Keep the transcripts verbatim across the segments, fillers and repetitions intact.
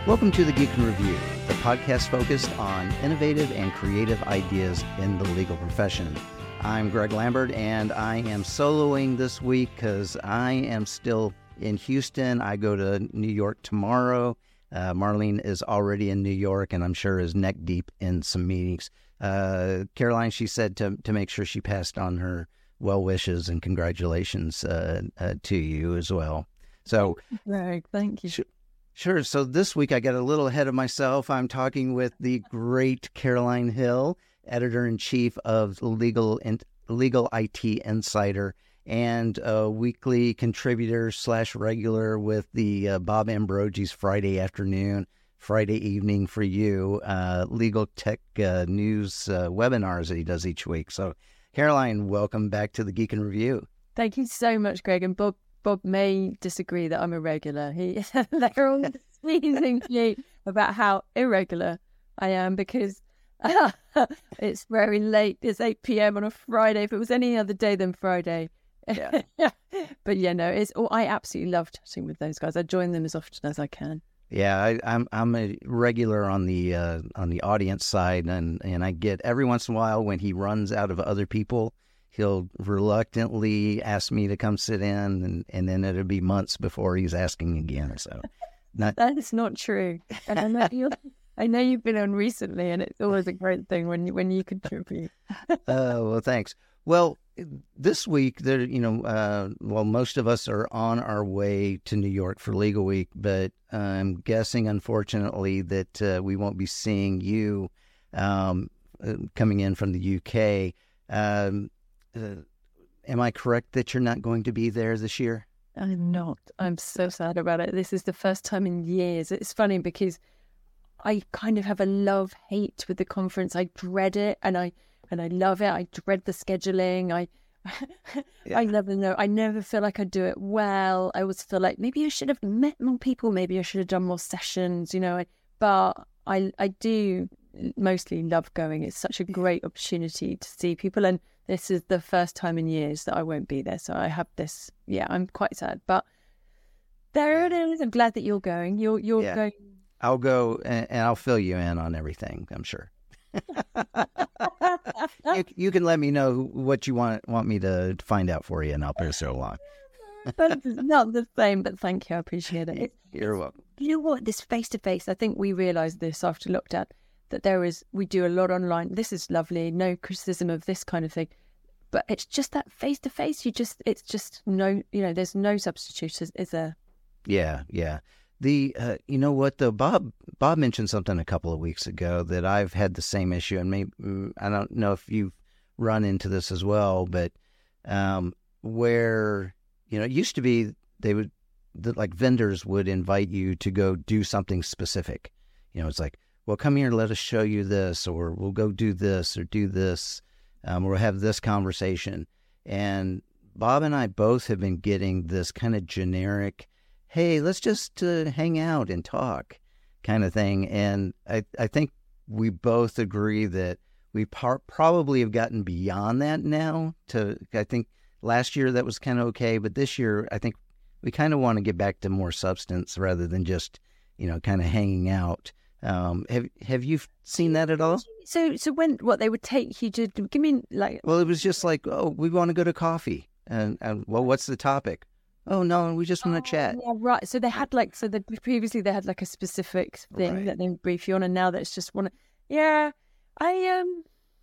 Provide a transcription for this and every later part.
Welcome to The Geek in Review, the podcast focused on innovative and creative ideas in the legal profession. I'm Greg Lambert, and I am soloing this week because I am still in Houston. I go to New York tomorrow. Uh, Marlene is already in New York, and I'm sure is neck deep in some meetings. Uh, Caroline, she said to to make sure she passed on her well wishes and congratulations uh, uh, to you as well. So, Greg, thank you. Sh- Sure. So this week I got a little ahead of myself. I'm talking with the great Caroline Hill, editor-in-chief of Legal and Legal I T Insider, and a weekly contributor slash regular with the uh, Bob Ambrogi's Friday afternoon, Friday evening for you, uh, legal tech uh, news uh, webinars that he does each week. So, Caroline, welcome back to the Geek in Review. Thank you so much, Greg. And Bob Bob may disagree that I'm a regular. He they're all teasing me about how irregular I am because uh, it's very late. It's eight p.m. on a Friday. If it was any other day than Friday. Yeah. But yeah, no, it's oh, I absolutely love chatting with those guys. I join them as often as I can. Yeah, I, I'm I'm a regular on the uh, on the audience side, and, and I get every once in a while when he runs out of other people, he'll reluctantly ask me to come sit in, and, and then it'll be months before he's asking again. So not... that is not true. And I know you I know you've been on recently, and it's always a great thing when you, when you contribute. uh, well, thanks. Well, this week, there, you know, uh, well, most of us are on our way to New York for Legal Week, but I'm guessing, unfortunately, that uh, we won't be seeing you um, uh, coming in from the U K. Um, uh, am I correct that you're not going to be there this year? I'm not. I'm so sad about it. This is the first time in years. It's funny because I kind of have a love-hate with the conference. I dread it, and I and I love it. I dread the scheduling. I yeah. I never know. I never feel like I do it well. I always feel like maybe I should have met more people. Maybe I should have done more sessions, you know. But I I do mostly love going. It's such a great opportunity to see people, and this is the first time in years that I won't be there. So I have this. Yeah, I'm quite sad, but there it is. I'm glad that you're going. You're you're yeah. going. I'll go and, and I'll fill you in on everything, I'm sure. you, you can let me know what you want want me to find out for you, and I'll pass it along. That's not the same, but thank you. I appreciate it. You're welcome. You know what? This face-to-face, I think we realised this after looked at, that there is, we do a lot online. This is lovely. No criticism of this kind of thing. But it's just that face-to-face, you just, it's just no, you know, there's no substitute, is, is there? Yeah, yeah. The uh, you know what though, Bob Bob mentioned something a couple of weeks ago that I've had the same issue, and maybe I don't know if you've run into this as well, but um, where you know it used to be they would the, like vendors would invite you to go do something specific. You know, it's like, well, come here, let us show you this, or we'll go do this or do this, um, or we'll have this conversation. And Bob and I both have been getting this kind of generic, hey, let's just uh, hang out and talk kind of thing. And I, I think we both agree that we par- probably have gotten beyond that now. To I think last year that was kind of okay, but this year I think we kind of want to get back to more substance rather than just, you know, kind of hanging out. Um, have have you seen that at all? So so when, what, they would take you to, give me like... Well, it was just like, oh, we want to go to coffee. And, and well, what's the topic? Oh, no, we just want to oh, chat. Yeah, right. So they had like, so the, previously they had like a specific thing right. that they would brief you on, and now that's just one. Yeah, I, um,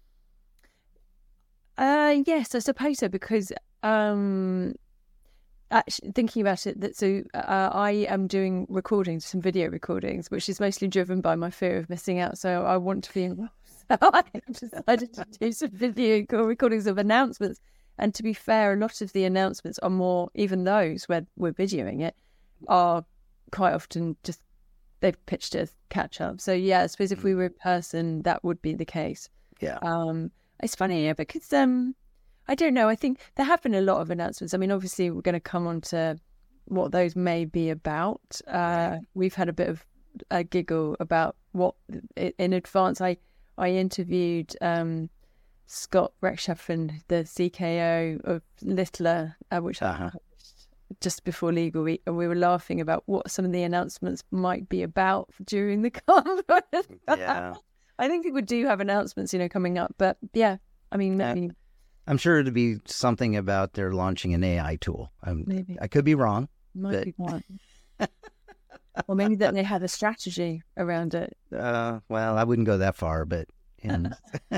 uh, yes, I suppose so, because, um, actually thinking about it, that so uh, I am doing recordings, some video recordings, which is mostly driven by my fear of missing out. So I want to be involved. So I decided to do some video recordings of announcements. And to be fair, a lot of the announcements are more, even those where we're videoing it, are quite often just, they've pitched as catch up. So yeah, I suppose if we were in person, that would be the case. Yeah. Um, it's funny, yeah, because um, I don't know. I think there have been a lot of announcements. I mean, obviously we're going to come on to what those may be about. Uh, we've had a bit of a giggle about what, in advance, I, I interviewed... Um, Scott Rechtschaffen, the C K O of Littler, uh, which uh-huh. I published just before Legal Week, and we were laughing about what some of the announcements might be about during the conference. Yeah. I think people do have announcements, you know, coming up. But yeah, I mean, Uh, maybe. I'm sure it'd be something about they're launching an A I tool. Um, Maybe. I could be wrong. Might but- be one. Or maybe that they have a strategy around it. Uh, well, I wouldn't go that far, but in...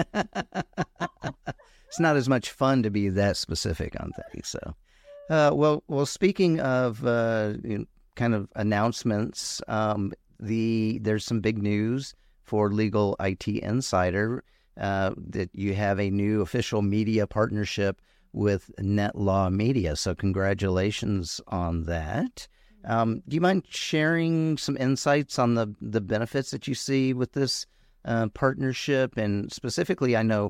it's not as much fun to be that specific on things. So, uh, well, well, speaking of uh, you know, kind of announcements, um, the there's some big news for Legal I T Insider uh, that you have a new official media partnership with NetLaw Media. So, congratulations on that. Um, do you mind sharing some insights on the, the benefits that you see with this uh, partnership? And specifically, I know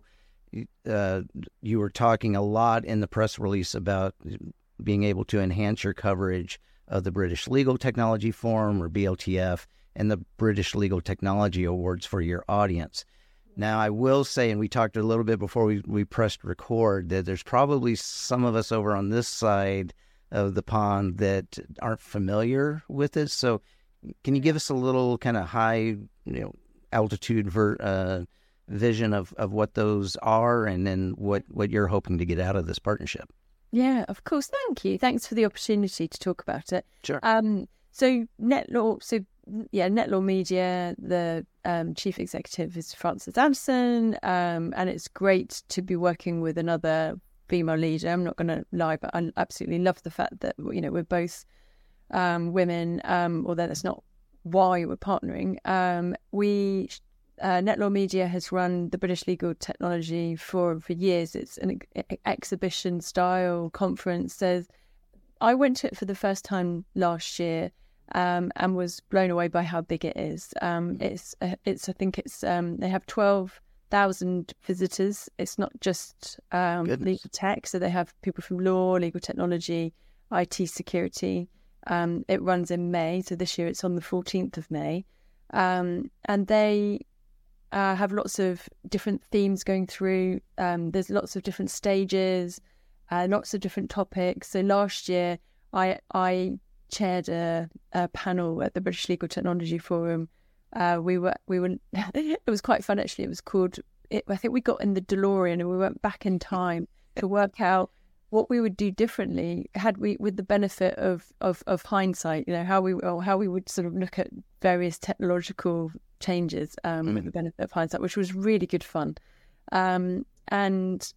uh, you were talking a lot in the press release about being able to enhance your coverage of the British Legal Technology Forum, or B L T F, and the British Legal Technology Awards for your audience. Now, I will say, and we talked a little bit before we, we pressed record, that there's probably some of us over on this side of the pond that aren't familiar with it. So can you give us a little kind of high, you know, altitude ver, uh, vision of, of what those are, and then what, what you're hoping to get out of this partnership? Yeah, of course. Thank you. Thanks for the opportunity to talk about it. Sure. Um, so NetLaw, so yeah, NetLaw Media, the um, chief executive is Frances Anderson, um, and it's great to be working with another female leader. I'm not going to lie, but I absolutely love the fact that, you know, we're both um, women, um, although that's not why we're partnering. Um, we, uh, NetLaw Media has run the British Legal Technology Forum for years. It's an ex- exhibition style conference. There's, I went to it for the first time last year um, and was blown away by how big it is. Um, it's, uh, it's, I think it's, um, they have twelve thousand visitors. It's not just um, legal tech, so they have people from law, legal technology, I T security. Um, it runs in May, so this year it's on the fourteenth of May, um, and they uh, have lots of different themes going through. Um, there's lots of different stages, uh, lots of different topics. So last year I I chaired a, a panel at the British Legal Technology Forum. Uh, we were, we were, it was quite fun actually. It was called, it, I think we got in the DeLorean and we went back in time to work out what we would do differently had we, with the benefit of, of, of hindsight, you know, how we, or how we would sort of look at various technological changes um, mm. with the benefit of hindsight, which was really good fun. Um, and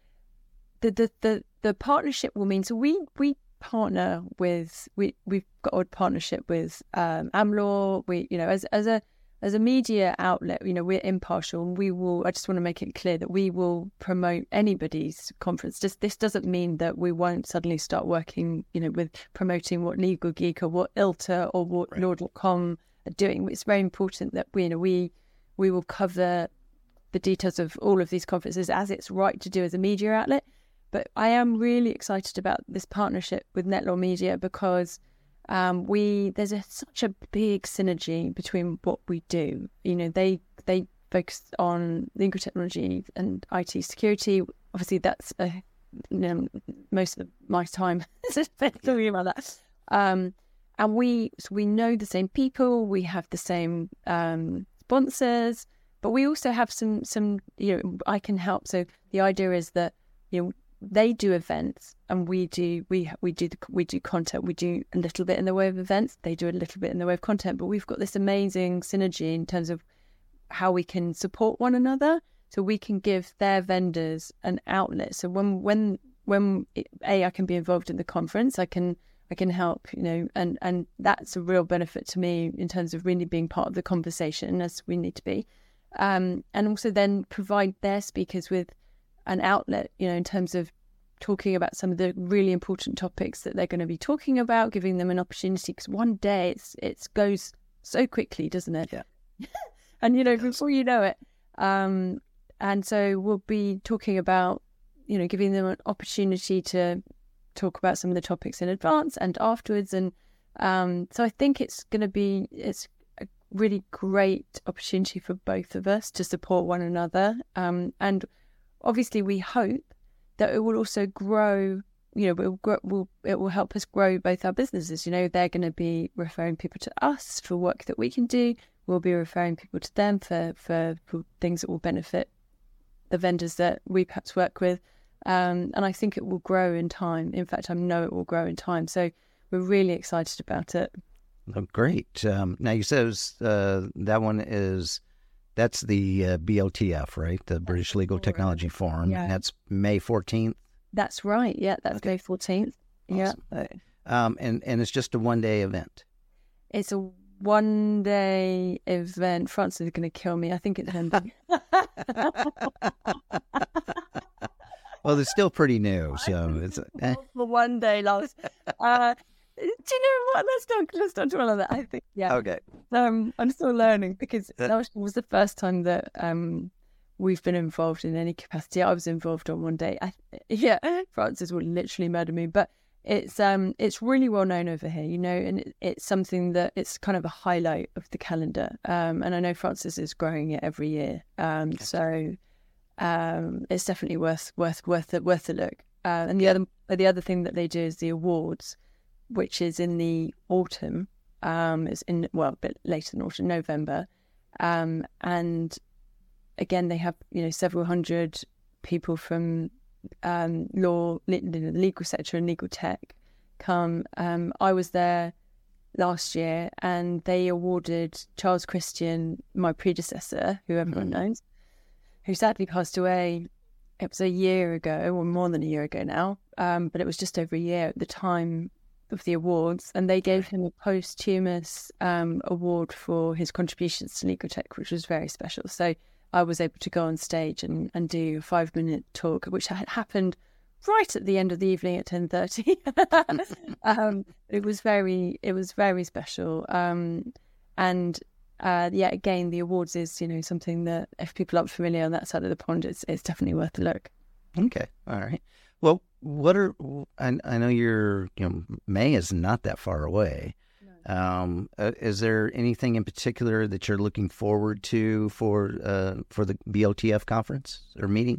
the, the, the, the partnership will mean, so we, we, partner with we we've got a partnership with um AmLaw. We, you know, as as a as a media outlet, you know, we're impartial, and we will, I just want to make it clear that we will promote anybody's conference. Just this doesn't mean that we won't suddenly start working, you know, with promoting what Legal Geek or what ILTA or what right. law dot com are doing. It's very important that we, you know, we we will cover the details of all of these conferences as it's right to do as a media outlet. But I am really excited about this partnership with NetLaw Media because um, we there's a, such a big synergy between what we do. You know, they they focus on legal technology and I T security. Obviously, that's a, you know, most of my time spent talking about that. Um, and we so we know the same people. We have the same um, sponsors, but we also have some some. You know, I can help. So the idea is that, you know, they do events and we do we we do the, we do content. We do a little bit in the way of events. They do a little bit in the way of content. But we've got this amazing synergy in terms of how we can support one another. So we can give their vendors an outlet. So when when when it, a I can be involved in the conference, I can I can help. You know, and and that's a real benefit to me in terms of really being part of the conversation as we need to be, um, and also then provide their speakers with an outlet, you know, in terms of talking about some of the really important topics that they're going to be talking about, giving them an opportunity, because one day it's it goes so quickly, doesn't it? Yeah. And, you know, before you know it. Um, and so we'll be talking about, you know, giving them an opportunity to talk about some of the topics in advance and afterwards. And um, so I think it's going to be, it's a really great opportunity for both of us to support one another. Um, and obviously we hope that it will also grow you know, we'll, grow, we'll, it will help us grow both our businesses. You know, they're going to be referring people to us for work that we can do. We'll be referring people to them for, for, for things that will benefit the vendors that we perhaps work with. Um, and I think it will grow in time. In fact, I know it will grow in time. So we're really excited about it. Oh, great. Um, now, you said it was, uh, that one is, that's the uh, B L T F, right? The British Legal Technology Forum. Yeah. And that's May fourteenth? That's right. Yeah, that's okay. May fourteenth. Awesome. Yeah. Um, and, and it's just a one-day event? It's a one-day event. Francis is going to kill me. I think it's ending. Well, it's still pretty new, so it's eh. for one day last. Uh, do you know what? Let's not let's not dwell on that. I think yeah. Okay. Um, I'm still learning because that was the first time that um we've been involved in any capacity. I was involved on one day. I, yeah, Francis would literally murder me, but it's um it's really well known over here, you know, and it, it's something that it's kind of a highlight of the calendar. Um, and I know Francis is growing it every year. Um, so. Um, it's definitely worth worth worth worth a look. Uh, and the other the other thing that they do is the awards, which is in the autumn. Um, it's in well a bit later than autumn, November. Um, and again, they have you know several hundred people from um, law, the legal sector, and legal tech come. Um, I was there last year, and they awarded Charles Christian, my predecessor, who everyone mm-hmm. knows, who sadly passed away. It was a year ago, or more than a year ago now, um, but it was just over a year at the time of the awards, and they gave him a posthumous um, award for his contributions to legal tech, which was very special. So I was able to go on stage and, and do a five-minute talk, which had happened right at the end of the evening at ten thirty. um, it was very, it was very special, um, and. Uh, yeah, again, the awards is, you know, something that if people aren't familiar on that side of the pond, it's it's definitely worth a look. Okay, all right. Well, what are I, I know you're, you know, May is not that far away. No. Um, uh, is there anything in particular that you're looking forward to for uh, for the B O T F conference or meeting?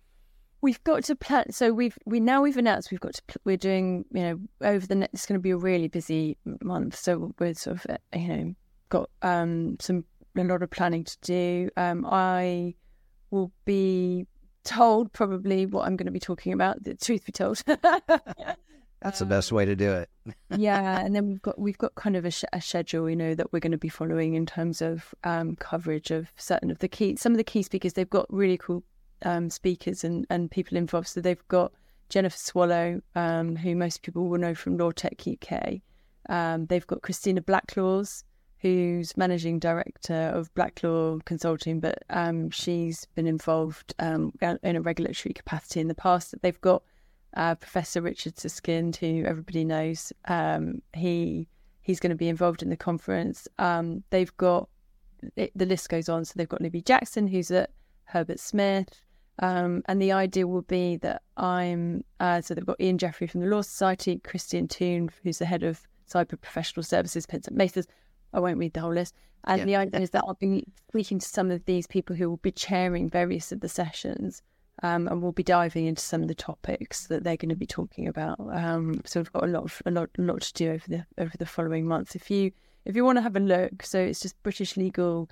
We've got to plan. So we've we now we've announced we've got to we're doing you know over the next. It's going to be a really busy month. So we're sort of you know. got um some a lot of planning to do. Um, I will be told probably what I'm going to be talking about. The truth be told, that's the best way to do it. Yeah, and then we've got we've got kind of a, sh- a schedule, you know, that we're going to be following in terms of um coverage of certain of the key some of the key speakers. They've got really cool um speakers and and people involved. So they've got Jennifer Swallow, um, who most people will know from Law Tech U K. Um, they've got Christina Blacklaws, who's managing director of Blacklaw Consulting, but um, she's been involved um, in a regulatory capacity in the past. They've got uh, Professor Richard Susskind, who everybody knows. Um, he he's going to be involved in the conference. Um, they've got it, the list goes on. So they've got Libby Jackson, who's at Herbert Smith, um, and the idea will be that I'm. Uh, so they've got Ian Jeffrey from the Law Society, Christian Toon, who's the head of Cyber Professional Services, Pinsent Mathers. I won't read the whole list. And yeah. The idea is that I'll be speaking to some of these people who will be chairing various of the sessions, um, and we'll be diving into some of the topics that they're going to be talking about. Um, so we've got a lot, of, a lot, a lot to do over the over the following months. If you if you want to have a look, so it's just British Legal,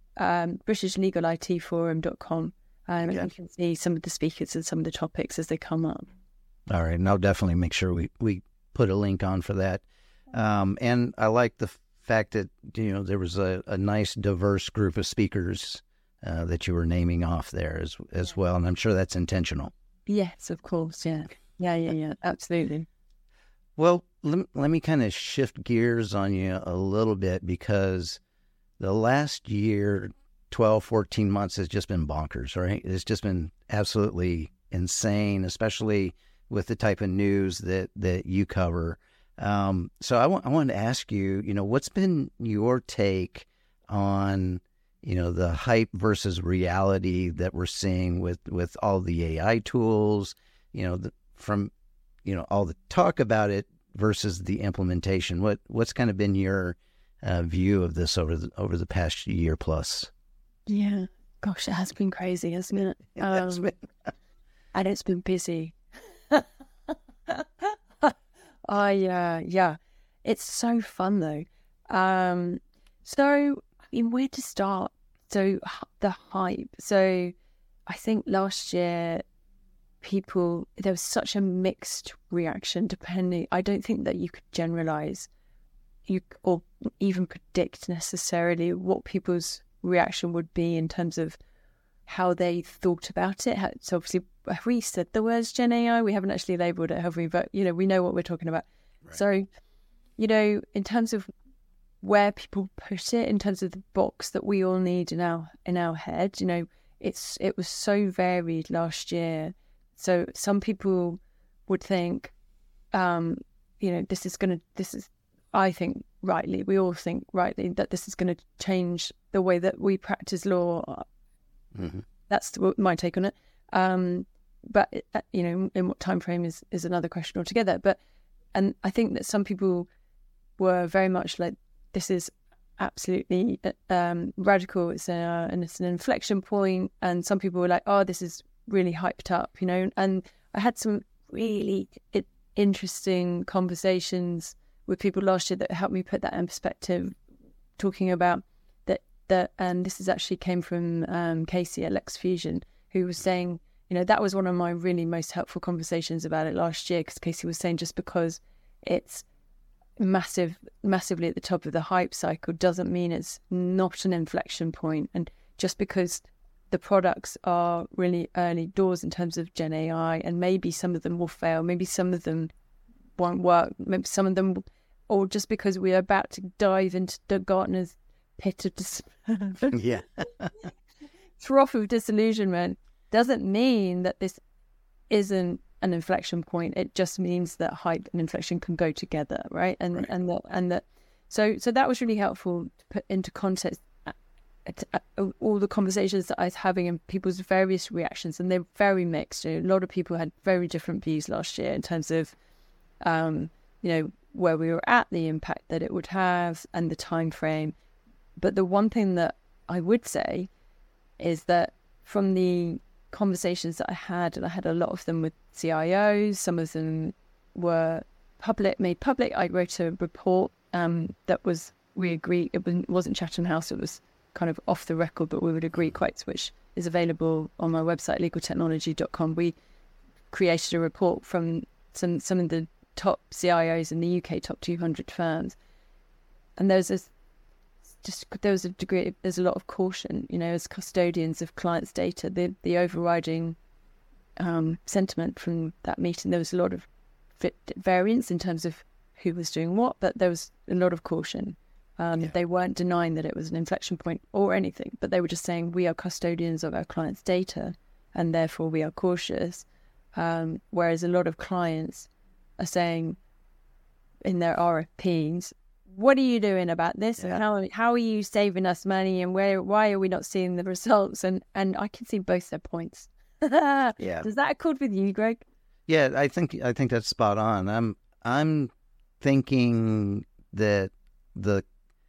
um, British Legal I T Forum dot com, um, and yeah. you can see some of the speakers and some of the topics as they come up. All right, and I'll definitely make sure we we put a link on for that. Um, and I like the fact that you know there was a, a nice diverse group of speakers uh, that you were naming off there as as well, and I'm sure that's intentional. Yes, of course. Yeah, yeah, yeah, yeah. Absolutely. Well, let, let me kind of shift gears on you a little bit, because the last year, twelve, fourteen months has just been bonkers, right? It's just been absolutely insane, especially with the type of news that that you cover. Um, so I, w- I wanted to ask you, you know, what's been your take on, you know, the hype versus reality that we're seeing with, with all the A I tools, you know, the, from, you know, all the talk about it versus the implementation. What, what's kind of been your uh, view of this over the, over the past year plus? Yeah. Gosh, it has been crazy, hasn't it? Um, been... and it's been busy. I uh, yeah, it's so fun though. Um, so I mean, where to start? So h- the hype. So I think last year, people there was such a mixed reaction. Depending, I don't think that you could generalize, you or even predict necessarily what people's reaction would be in terms of how they thought about it. So obviously, have we said the words Gen A I? We haven't actually labelled it, have we? But, you know, we know what we're talking about. Right. So, you know, in terms of where people put it, in terms of the box that we all need in our in our head, you know, it's it was so varied last year. So some people would think, um, you know, this is going to, this is, I think rightly, we all think rightly that this is going to change the way that we practice law. Mm-hmm. That's my take on it. Um, but, you know, in what time frame is, is another question altogether. But, and I think that some people were very much like, this is absolutely um, radical. It's, a, and it's an inflection point. And some people were like, oh, this is really hyped up, you know. And I had some really interesting conversations with people last year that helped me put that in perspective, talking about that, and this is actually came from um, Casey at LexFusion, who was saying, you know, that was one of my really most helpful conversations about it last year, because Casey was saying just because it's massive, massively at the top of the hype cycle doesn't mean it's not an inflection point. And just because the products are really early doors in terms of Gen A I, and maybe some of them will fail, maybe some of them won't work, maybe some of them, or just because we're about to dive into the Gartner's pit of dis- yeah. trough of disillusionment, doesn't mean that this isn't an inflection point. It just means that hype and inflection can go together, right? And right. and that and that so so that was really helpful to put into context all the conversations that I was having and people's various reactions, and they're very mixed. You know, a lot of people had very different views last year in terms of um you know where we were at, the impact that it would have, and the time frame. But the one thing that I would say is that from the conversations that I had, and I had a lot of them with C I Os, some of them were public, made public. I wrote a report um, that was, we agree, it wasn't Chatham House, it was kind of off the record, but we would agree quotes, which is available on my website, legal technology dot com. We created a report from some, some of the top C I Os in the U K, top two hundred firms. And there's a just there was a degree, there's a lot of caution, you know, as custodians of clients' data. The the overriding um, sentiment from that meeting, there was a lot of variance in terms of who was doing what, but there was a lot of caution. Um, yeah. They weren't denying that it was an inflection point or anything, but they were just saying we are custodians of our clients' data, and therefore we are cautious. Um, whereas a lot of clients are saying in their R F Ps, what are you doing about this? Yeah. And how how are you saving us money? And where why are we not seeing the results? And and I can see both their points. Yeah. Does that accord with you, Greg? Yeah, I think I think that's spot on. I'm I'm thinking that the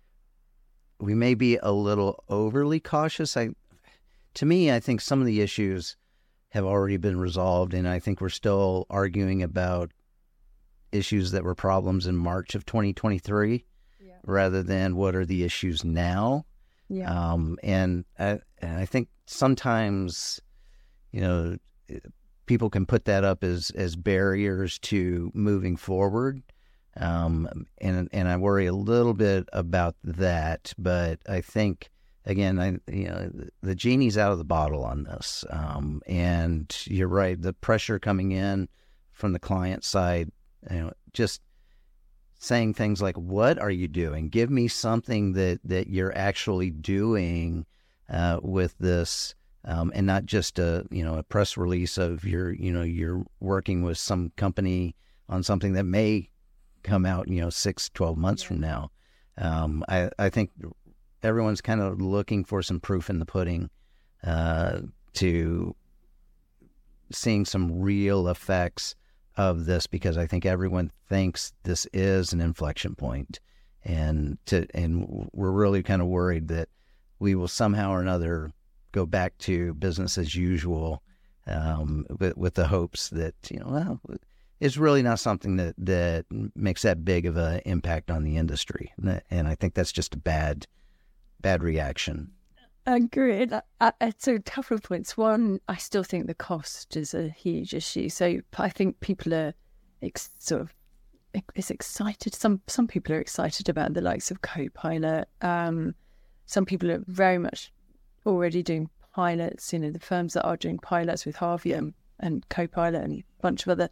we may be a little overly cautious. I to me, I think some of the issues have already been resolved, and I think we're still arguing about issues that were problems in March of twenty twenty-three. Rather than what are the issues now. Yeah. Um, and, I, and I think sometimes, you know, people can put that up as, as barriers to moving forward. Um, and, and I worry a little bit about that, but I think, again, I, you know, the genie's out of the bottle on this. Um, and you're right. The pressure coming in from the client side, you know, just saying things like, what are you doing? Give me something that, that you're actually doing uh, with this, um, and not just a, you know, a press release of you're, you know, you're working with some company on something that may come out, you know, six, twelve months yeah. from now. Um, I, I think everyone's kind of looking for some proof in the pudding uh, to seeing some real effects of this, because I think everyone thinks this is an inflection point, and to and we're really kind of worried that we will somehow or another go back to business as usual, um, with, with the hopes that, you know, well, it's really not something that, that makes that big of an impact on the industry. And I think that's just a bad, bad reaction. Agreed. Uh, it's a couple of points. One, I still think the cost is a huge issue. So I think people are ex- sort of is excited. Some some people are excited about the likes of Copilot. Um, some people are very much already doing pilots. You know, the firms that are doing pilots with Harvey and, and Copilot and a bunch of other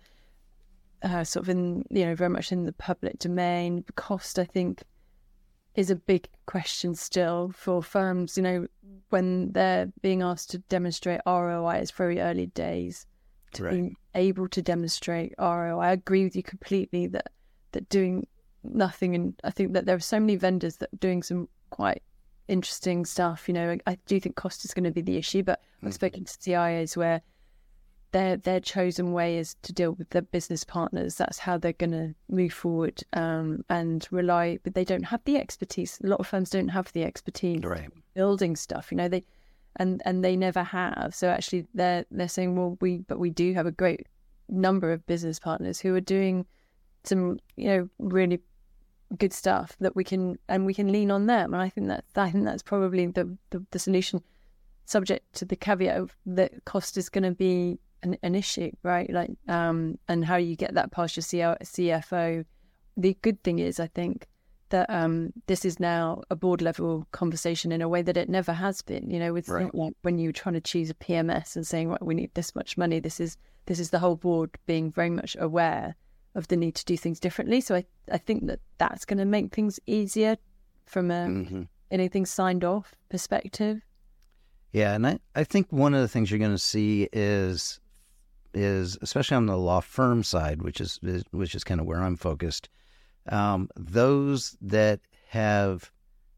uh, sort of in you know very much in the public domain. Cost, I think, is a big question still for firms. You know, when they're being asked to demonstrate R O I, it's very early days. To right. be able to demonstrate R O I. I agree with you completely that that doing nothing, and I think that there are so many vendors that are doing some quite interesting stuff. You know, I, I do think cost is going to be the issue, but mm-hmm. I've spoken to C I Os where their their chosen way is to deal with their business partners. That's how they're going to move forward um, and rely, but they don't have the expertise. A lot of firms don't have the expertise right. building stuff. You know, they and and they never have. So actually, they're they're saying, well, we but we do have a great number of business partners who are doing some, you know, really good stuff that we can and we can lean on them. And I think that I think that's probably the the, the solution, subject to the caveat of that cost is going to be an, an issue, right? Like, um, and how you get that past your C F O. The good thing is, I think, that um, this is now a board level conversation in a way that it never has been. You know, it's right. not like when you're trying to choose a P M S and saying, right, we need this much money. This is this is the whole board being very much aware of the need to do things differently. So I, I think that that's going to make things easier from a mm-hmm. anything signed off perspective. Yeah, and I, I think one of the things you're going to see is is especially on the law firm side, which is, is which is kind of where I'm focused. Um, those that have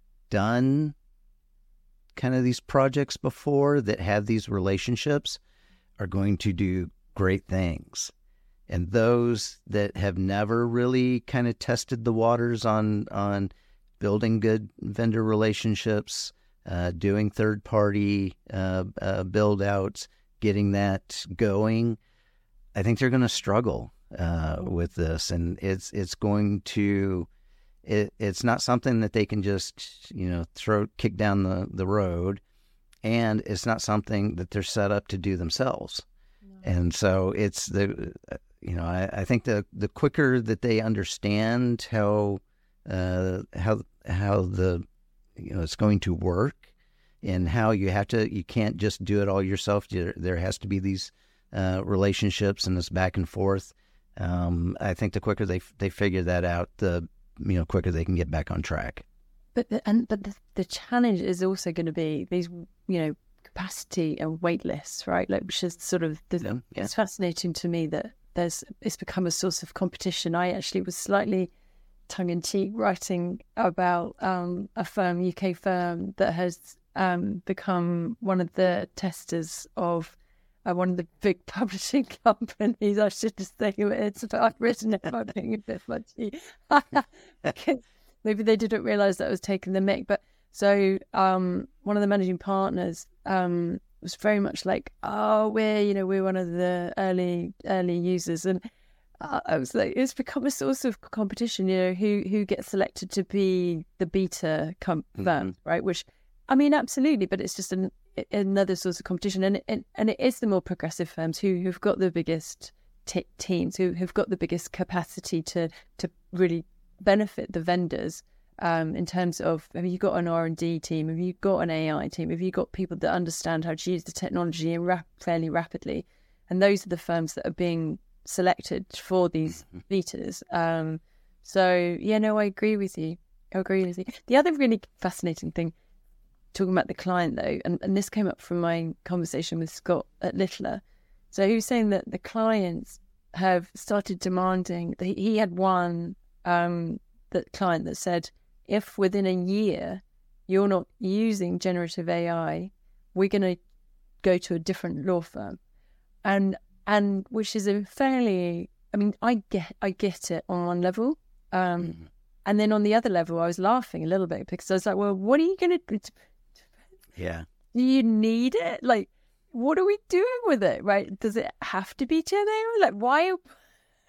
done kind of these projects before, that have these relationships, are going to do great things. And those that have never really kind of tested the waters on on building good vendor relationships, uh, doing third-party uh, uh, build-outs, getting that going, I think they're going to struggle uh, with this. And it's it's going to, it, it's not something that they can just, you know, throw, kick down the, the road. And it's not something that they're set up to do themselves. No. And so it's the... You know, I, I think the, the quicker that they understand how uh, how how the you know it's going to work, and how you have to you can't just do it all yourself. There, there has to be these uh, relationships and this back and forth. Um, I think the quicker they they figure that out, the you know quicker they can get back on track. But the, and but the, the challenge is also going to be these you know capacity and wait lists, right? Like, which is sort of the, yeah, yeah. It's fascinating to me that. There's it's become a source of competition. I actually was slightly tongue-in-cheek writing about um, a firm, U K firm, that has um, become one of the testers of uh, one of the big publishing companies. I should just say who it is, but I've written it. I'm being a bit funny. Maybe they didn't realise that I was taking the mic. But so um, one of the managing partners um, was very much like, oh, we're, you know, we're one of the early, early users. And uh, I was like, it's become a source of competition, you know, who, who gets selected to be the beta com- mm-hmm. firm, right? Which, I mean, absolutely, but it's just an, another source of competition. And, and, and it is the more progressive firms who, who've got the biggest t- teams, who have got the biggest capacity to, to really benefit the vendors. Um, in terms of, have you got an R and D team? Have you got an A I team? Have you got people that understand how to use the technology and rap- fairly rapidly? And those are the firms that are being selected for these betas. Um, so, yeah, no, I agree with you. I agree with you. The other really fascinating thing, talking about the client, though, and, and this came up from my conversation with Scott at Littler. So he was saying that the clients have started demanding, he, he had one um, the client that said, if within a year you're not using generative A I, we're going to go to a different law firm. And and which is a fairly, I mean, I get I get it on one level. Um, mm-hmm. And then on the other level, I was laughing a little bit because I was like, well, what are you going to do? Yeah. Do you need it? Like, what are we doing with it, right? Does it have to be Gen A I? Like, why?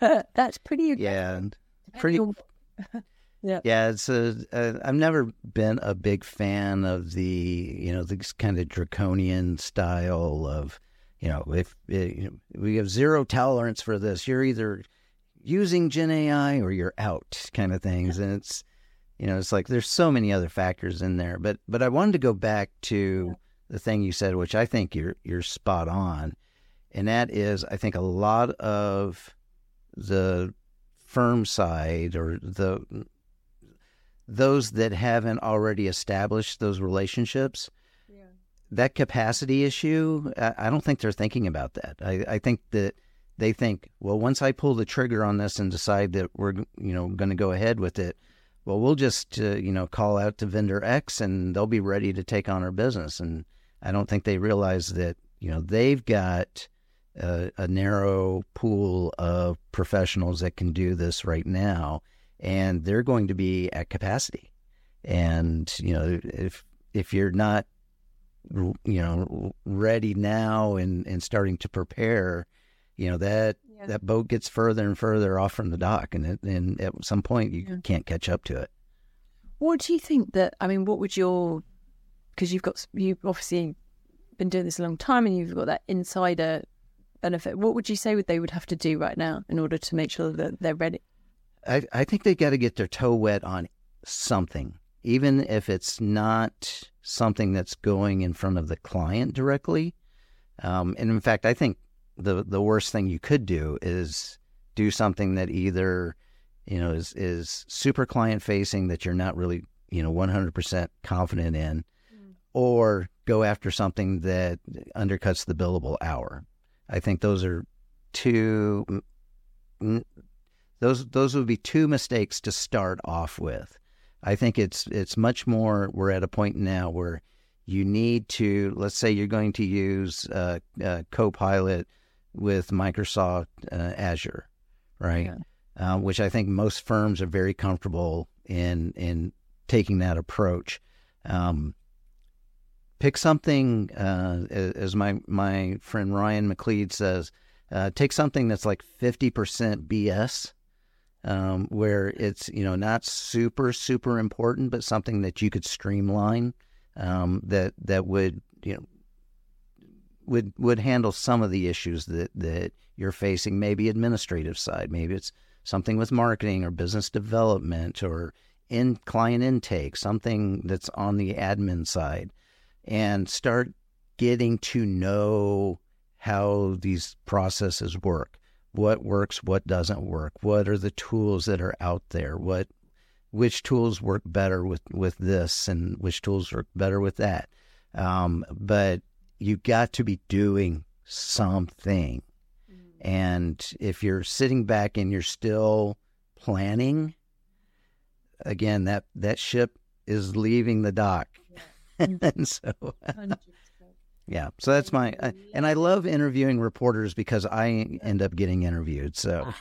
That's pretty. Yeah, pretty. yeah, yeah. It's a. Uh, I've never been a big fan of the, you know, this kind of draconian style of, you know, if it, you know, we have zero tolerance for this, you're either using Gen A I or you're out, kind of things, and it's, you know, it's like there's so many other factors in there. But but I wanted to go back to yeah. the thing you said, which I think you're you're spot on, and that is, I think a lot of the firm side or the those that haven't already established those relationships, yeah. that capacity issue, I, I don't think they're thinking about that. I, I think that they think, well, once I pull the trigger on this and decide that we're, you know, going to go ahead with it, well, we'll just, uh, you know, call out to vendor X and they'll be ready to take on our business. And I don't think they realize that, you know, they've got uh, a narrow pool of professionals that can do this right now, and they're going to be at capacity. And, you know, if if you're not, you know, ready now and, and starting to prepare, you know, that yeah. that boat gets further and further off from the dock, and it, and at some point you yeah. can't catch up to it. What do you think that, I mean, what would your, because you've got, you've obviously been doing this a long time and you've got that insider benefit, what would you say would they would have to do right now in order to make sure that they're ready? I, I think they got to get their toe wet on something, even if it's not something that's going in front of the client directly. Um, and in fact, I think the the worst thing you could do is do something that either, you know, is is super client facing that you're not really, you know, one hundred percent confident in, mm. or go after something that undercuts the billable hour. I think those are two. Those those would be two mistakes to start off with. I think it's it's much more, we're at a point now where you need to, let's say you're going to use uh, uh, Copilot with Microsoft uh, Azure, right? Yeah. Uh, which I think most firms are very comfortable in in taking that approach. Um, pick something, uh, as my, my friend Ryan McLeod says, uh, take something that's like fifty percent B S, um, where it's, you know, not super, super important, but something that you could streamline, um, that, that would, you know, would, would handle some of the issues that, that you're facing, maybe administrative side, maybe it's something with marketing or business development or in client intake, something that's on the admin side, and start getting to know how these processes work. What works, what doesn't work, what are the tools that are out there, what which tools work better with, with this and which tools work better with that. Um, but you got to be doing something. Mm-hmm. And if you're sitting back and you're still planning, again, that, that ship is leaving the dock. Yeah. And so... Yeah, so that's my, uh, and I love interviewing reporters because I end up getting interviewed, so.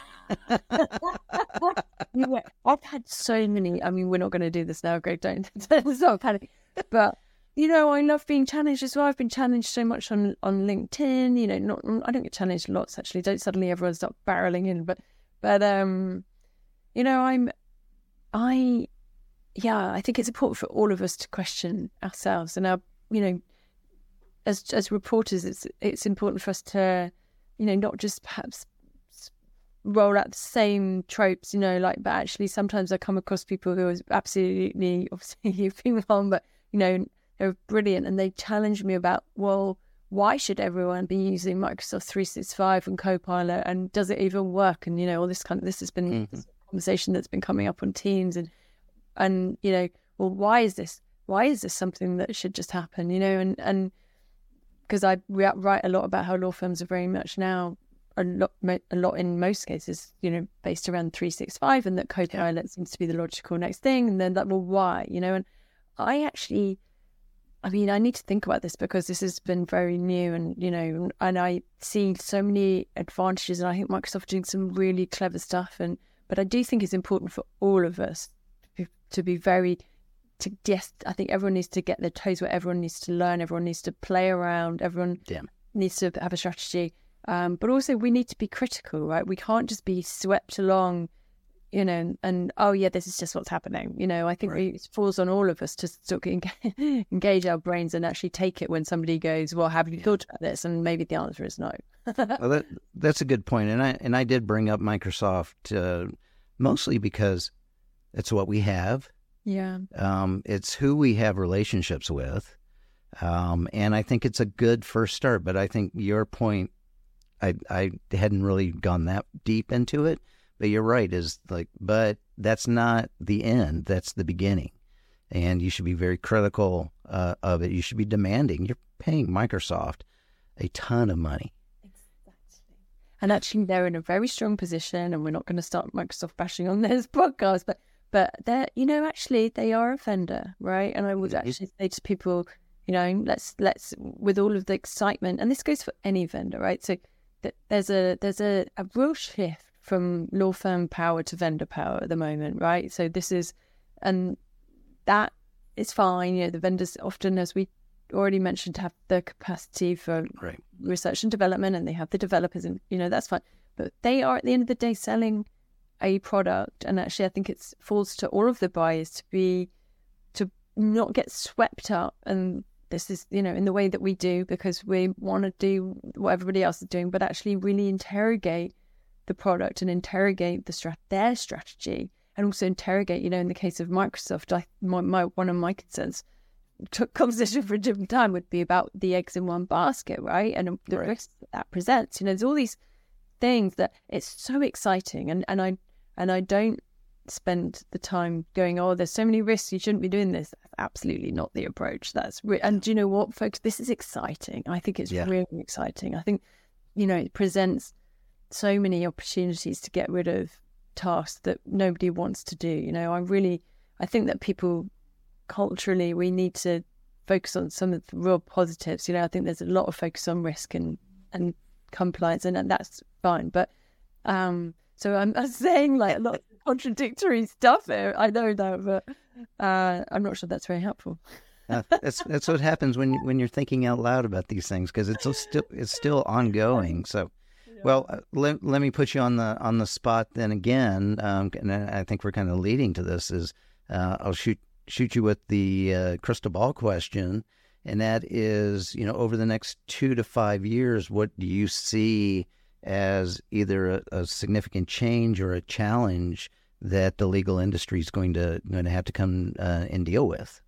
I've had so many, I mean, we're not going to do this now, Greg, don't, it's not panic, but, you know, I love being challenged as well. I've been challenged so much on, on LinkedIn, you know, not, I don't get challenged lots, actually, don't suddenly everyone start barreling in, but, but, um, you know, I'm, I, yeah, I think it's important for all of us to question ourselves and our, you know, As as reporters, it's it's important for us to, you know, not just perhaps roll out the same tropes, you know, like, but actually sometimes I come across people who are absolutely, obviously you've been wrong, but, you know, they're brilliant and they challenge me about, well, why should everyone be using Microsoft three sixty-five and Copilot, and does it even work? And, you know, all this kind of, this has been mm-hmm. this conversation that's been coming up on Teams and, and, you know, well, why is this, why is this something that should just happen, you know, and, and, because I write a lot about how law firms are very much now, a lot, a lot in most cases, you know, based around three sixty-five, and that Copilot yeah. seems to be the logical next thing. And then that, well, why? You know, and I actually, I mean, I need to think about this because this has been very new, and, you know, and I see so many advantages, and I think Microsoft are doing some really clever stuff. And but I do think it's important for all of us to be, to be very. To, yes, I think everyone needs to get their toes wet. Everyone needs to learn. Everyone needs to play around. Everyone yeah. needs to have a strategy. Um, but also we need to be critical, right? We can't just be swept along, you know, and, oh, yeah, this is just what's happening. You know, I think Right. we, it falls on all of us to sort of engage, engage our brains and actually take it when somebody goes, well, have you thought about this? And maybe the answer is no. Well, that, that's a good point. And I, and I did bring up Microsoft uh, mostly because it's what we have. Yeah. Um, it's who we have relationships with. Um, and I think it's a good first start. But I think your point, I, I hadn't really gone that deep into it. But you're right, is like, but that's not the end. That's the beginning. And you should be very critical uh, of it. You should be demanding. You're paying Microsoft a ton of money. Exactly. And actually, they're in a very strong position, and we're not going to start Microsoft bashing on this podcast, but but they're, you know, actually, they are a vendor, right? And I would actually say to people, you know, let's, let's, with all of the excitement, and this goes for any vendor, right? So th- there's a, there's a, a real shift from law firm power to vendor power at the moment, right? So this is, and that is fine. You know, the vendors often, as we already mentioned, have the capacity for Right. research and development, and they have the developers, and, you know, that's fine. But they are, at the end of the day, selling a product. And actually, I think it falls to all of the buyers to be, to not get swept up. And this is, you know, in the way that we do, because we want to do what everybody else is doing, but actually really interrogate the product and interrogate the strat- their strategy, and also interrogate, you know, in the case of Microsoft, I, my, my one of my concerns, took conversation for a different time, would be about the eggs in one basket, right? And the Right. risks that, that presents. You know, there's all these things that it's so exciting, and, and I and I don't spend the time going, oh, there's so many risks, you shouldn't be doing this. That's absolutely not the approach. That's re- and do you know what, folks? This is exciting. I think it's Yeah. really exciting. I think, you know, it presents so many opportunities to get rid of tasks that nobody wants to do. You know, I really, I think that people culturally, we need to focus on some of the real positives. You know, I think there's a lot of focus on risk and, and compliance, and, and that's fine. But um, so I'm, I'm saying like a lot of contradictory stuff here. I know that, but uh, I'm not sure that's very helpful. Uh, that's that's what happens when when you're thinking out loud about these things, because it's still it's still ongoing. So. Well, uh, let, let me put you on the on the spot then again, um, and I think we're kind of leading to this. Is uh, I'll shoot shoot you with the uh, crystal ball question, and that is, you know, over the next two to five years, what do you see as either a, a significant change or a challenge that the legal industry is going to going to have to come uh, and deal with?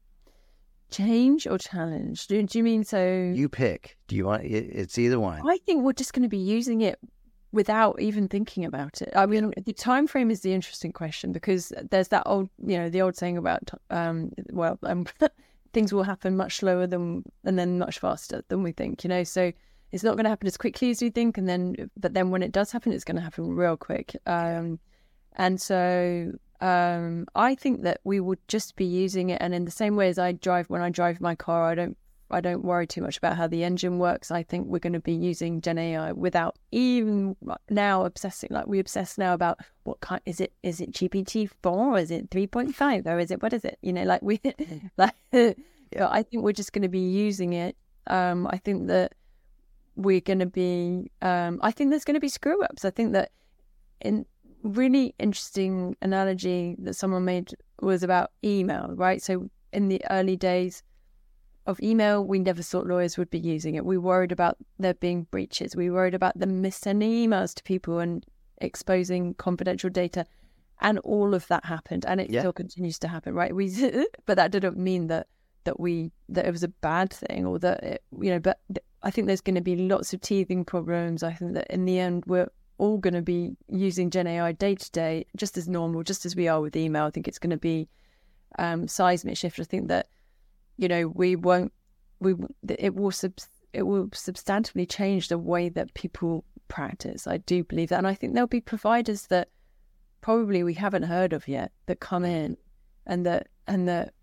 Change or challenge? Do, do you mean so? You pick. Do you want? It, it's either one. I think we're just going to be using it without even thinking about it. I mean, the time frame is the interesting question, because there's that old, you know, the old saying about, um, well, um, things will happen much slower than and then much faster than we think. You know, so it's not going to happen as quickly as we think, and then, but then when it does happen, it's going to happen real quick. Um, and so. Um, I think that we would just be using it, and in the same way as I drive, when I drive my car, I don't, I don't worry too much about how the engine works. I think we're going to be using Gen A I without even now obsessing, like we obsess now about what kind is it? Is it G P T four? Is it three point five? Or is it, what is it? You know, like we, like, yeah. I think we're just going to be using it. Um, I think that we're going to be, um, I think there's going to be screw ups. I think that in. Really interesting analogy that someone made was about email, right? So in the early days of email, we never thought lawyers would be using it. We worried about there being breaches. We worried about them missending emails to people and exposing confidential data. And all of that happened, and it yeah. still continues to happen, right? We, but that didn't mean that that we that it was a bad thing, or that it, you know. But I think there's going to be lots of teething problems. I think that in the end, we're all going to be using Gen A I day to day, just as normal, just as we are with email. I think it's going to be um, seismic shift. I think that, you know, we won't, we it will sub, it will substantively change the way that people practice. I do believe that, and I think there'll be providers that probably we haven't heard of yet that come in and that and that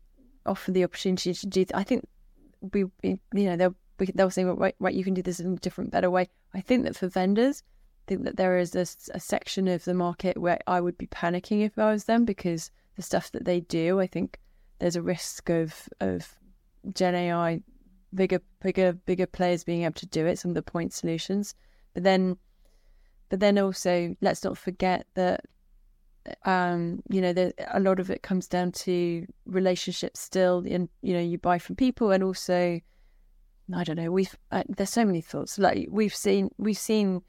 offer the opportunity to do. I think we, you know, they'll they'll say, well, right, right, you can do this in a different, better way. I think that for vendors, think that there is a, a section of the market where I would be panicking if I was them, because the stuff that they do, I think there's a risk of of Gen A I, bigger, bigger, bigger players being able to do it. Some of the point solutions, But then, but then also, let's not forget that, um, you know, there, a lot of it comes down to relationships still, and, you know, you buy from people, and also, I don't know, we've, uh, there's so many thoughts. Like we've seen, we've seen,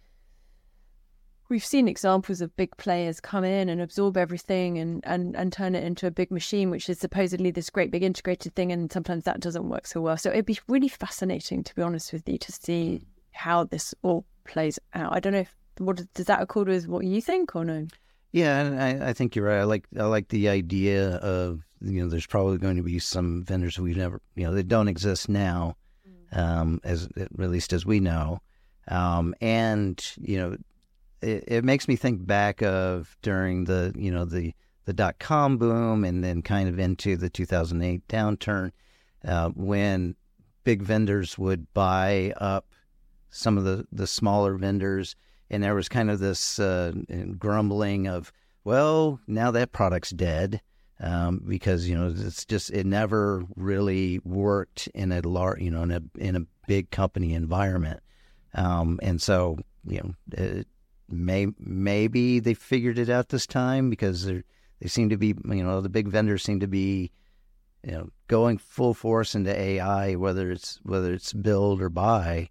we've seen examples of big players come in and absorb everything and, and, and turn it into a big machine, which is supposedly this great big integrated thing. And sometimes that doesn't work so well. So it'd be really fascinating, to be honest with you, to see how this all plays out. I don't know if, what does that accord with what you think or no? Yeah, and I, I think you're right. I like I like the idea of, you know, there's probably going to be some vendors we've never, you know, that don't exist now, um, as at least as we know, um, and you know, it, it makes me think back of during the, you know, the the dot com boom, and then kind of into the two thousand eight downturn, uh, when big vendors would buy up some of the, the smaller vendors. And there was kind of this uh, grumbling of, well, now that product's dead, um, because, you know, it's just, it never really worked in a large, you know, in a in a big company environment, um, and so, you know, it may maybe they figured it out this time, because they they seem to be, you know, the big vendors seem to be, you know, going full force into A I, whether it's whether it's build or buy.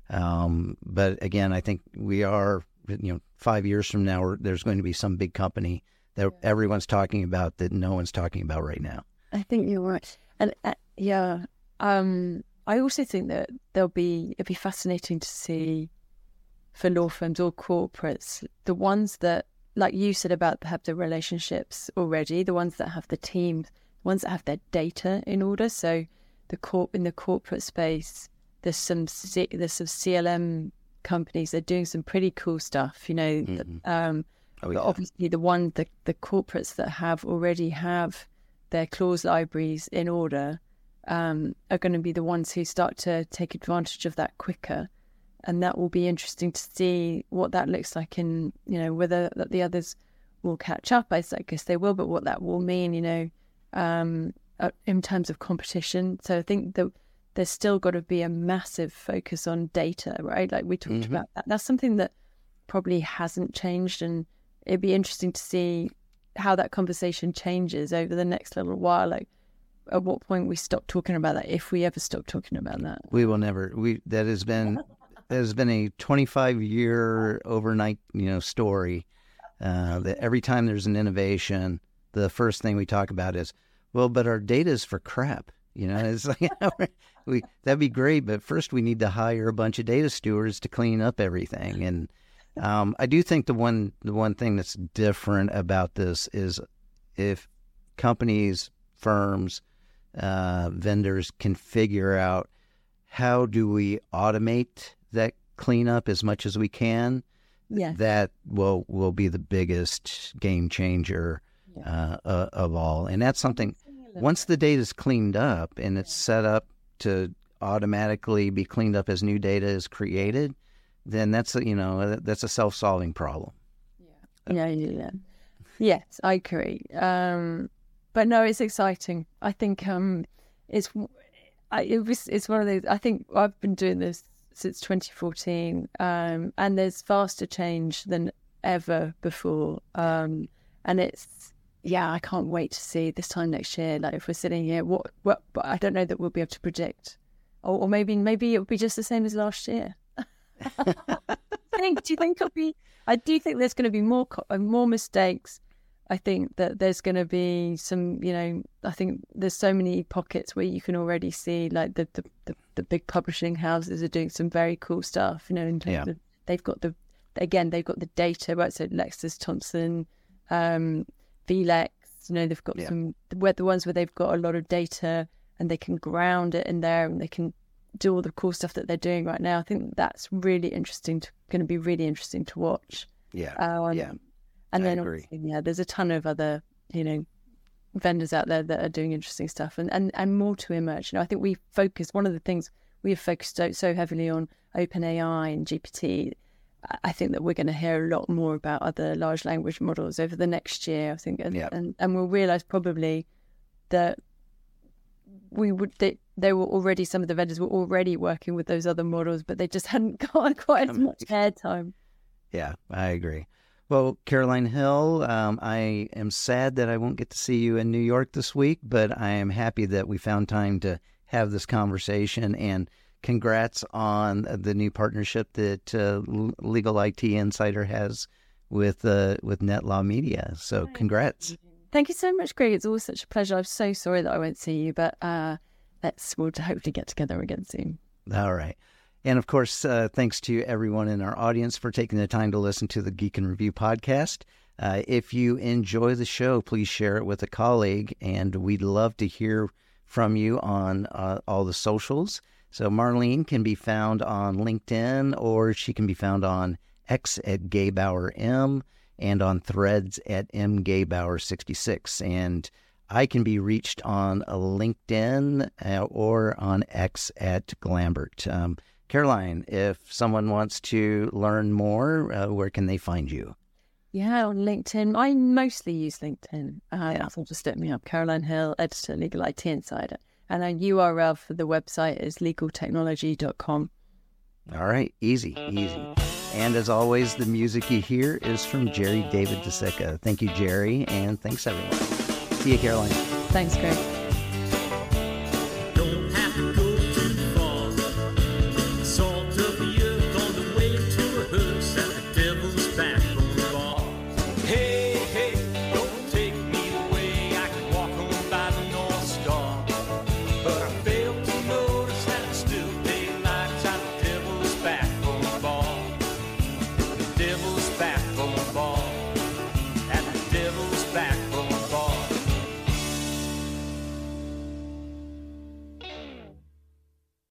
Um, but again, I think we are, you know, five years from now, there's going to be some big company that yeah. everyone's talking about that no one's talking about right now. I think you're right. And uh, yeah, um, I also think that there'll be, it'll be fascinating to see for law firms or corporates, the ones that, like you said about have the relationships already, the ones that have the teams, the ones that have their data in order. So the corp in the corporate space, There's some C- there's some C L M companies. They're doing some pretty cool stuff, you know. Mm-hmm. Um, oh, yeah. Obviously, the one the the corporates that have already have their clause libraries in order um, are going to be the ones who start to take advantage of that quicker, and that will be interesting to see what that looks like. In, you know, whether that the others will catch up. I guess they will, but what that will mean, you know, um, in terms of competition. So I think that there's still got to be a massive focus on data, right? Like we talked mm-hmm. about that. That's something that probably hasn't changed, and it'd be interesting to see how that conversation changes over the next little while. Like at what point we stop talking about that, if we ever stop talking about that. We will never. We that has been that has been a twenty-five year overnight, you know, story. Uh, that every time there's an innovation, the first thing we talk about is, well, but our data is for crap. You know, it's like, you know, we that'd be great, but first we need to hire a bunch of data stewards to clean up everything. And um, I do think the one the one thing that's different about this is if companies, firms, uh, vendors can figure out how do we automate that cleanup as much as we can, yeah. that will will be the biggest game changer yeah. uh, uh, of all. And that's something. Once the data is cleaned up and it's set up to automatically be cleaned up as new data is created, then that's a, you know, that's a self-solving problem. Yeah, yeah, yeah. yeah. Yes, I agree. Um, but no, it's exciting. I think um, it's I, it was, it's one of those. I think I've been doing this since twenty fourteen, um, and there's faster change than ever before, um, and it's. Yeah, I can't wait to see this time next year. Like if we're sitting here, what, what? But I don't know that we'll be able to predict, or, or maybe, maybe it'll be just the same as last year. I think. Do you think it'll be? I do think there's going to be more, more mistakes. I think that there's going to be some. You know, I think there's so many pockets where you can already see, like the the, the, the big publishing houses are doing some very cool stuff. You know, in terms yeah. of they've got the again they've got the data, right? So Lexis Thompson. Um, V LEX, you know, they've got yeah. some, where the ones where they've got a lot of data and they can ground it in there and they can do all the cool stuff that they're doing right now. I think that's really interesting, to, going to be really interesting to watch. Yeah, um, yeah. And I then, agree. yeah, there's a ton of other, you know, vendors out there that are doing interesting stuff and, and, and more to emerge. You know, I think we focus, one of the things we have focused so, so heavily on OpenAI and G P T. I think that we're going to hear a lot more about other large language models over the next year, I think. And, yeah. and, and we'll realise probably that we would, that they were already, some of the vendors were already working with those other models, but they just hadn't got quite as much airtime. Yeah, I agree. Well, Caroline Hill, um, I am sad that I won't get to see you in New York this week, but I am happy that we found time to have this conversation, and congrats on the new partnership that uh, Legal I T Insider has with uh, with NetLaw Media. So congrats. Thank you so much, Greg. It's always such a pleasure. I'm so sorry that I won't see you, but uh, let's we'll hopefully get together again soon. All right. And of course, uh, thanks to everyone in our audience for taking the time to listen to the Geek in Review podcast. Uh, if you enjoy the show, please share it with a colleague, and we'd love to hear from you on uh, all the socials. So Marlene can be found on LinkedIn, or she can be found on X at GayBauerM, and on Threads at M Gaybauer sixty-six. And I can be reached on a LinkedIn uh, or on X at Glambert. Um, Caroline, if someone wants to learn more, uh, where can they find you? Yeah, on LinkedIn. I mostly use LinkedIn. Uh, yeah. So just look me up, Caroline Hill, editor, Legal I T Insider. And a U R L for the website is legal technology dot com. All right, easy, easy. And as always, the music you hear is from Jerry David DeSica. Thank you, Jerry, and thanks, everyone. See you, Caroline. Thanks, Greg.